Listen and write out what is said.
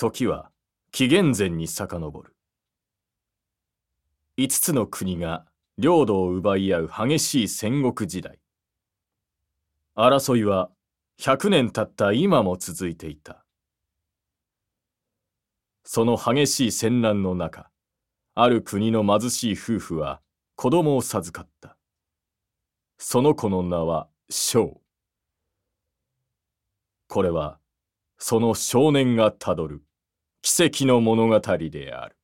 時は紀元前に遡る。5つの国が領土を奪い合う激しい戦国時代。争いは100年経った今も続いていた。その激しい戦乱の中、ある国の貧しい夫婦は子供を授かった。その子の名は翔。これはその少年がたどる奇跡の物語である。